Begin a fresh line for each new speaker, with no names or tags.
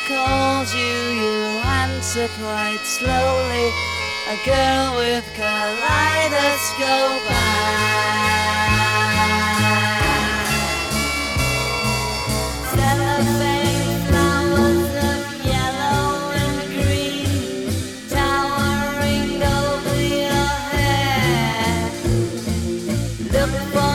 calls you, you answer quite slowly. A girl with kaleidoscope eyes. Cellophane flowers of yellow and green towering over your head. Look for